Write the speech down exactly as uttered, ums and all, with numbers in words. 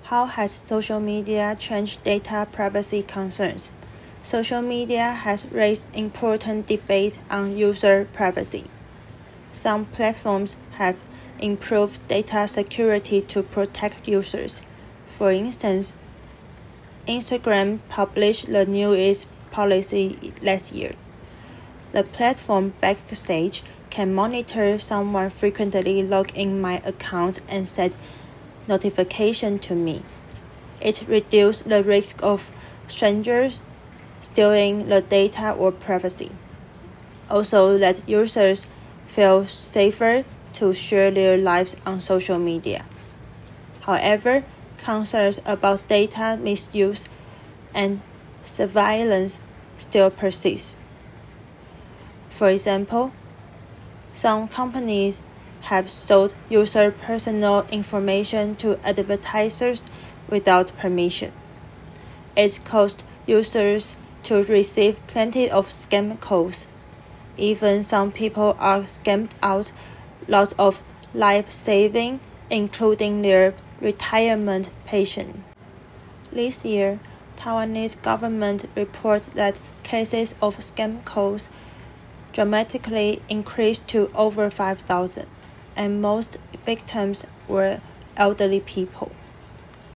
How has social media changed data privacy concerns? Social media has raised important debates on user privacy. Some platforms have improved data security to protect users. For instance, Instagram published the newest policy last year. The platform Backstage can monitor someone frequently log in my account and set notification to me. It reduces the risk of strangers stealing the data or privacy. Also, let users feel safer to share their lives on social media. However, concerns about data misuse and surveillance still persist. For example, some companies have sold user personal information to advertisers without permission. It caused users to receive plenty of scam calls. Even some people are scammed out lots of life savings, including their retirement pension. This year, Taiwanese government reports that cases of scam calls dramatically increased to over five thousand, and most victims were elderly people.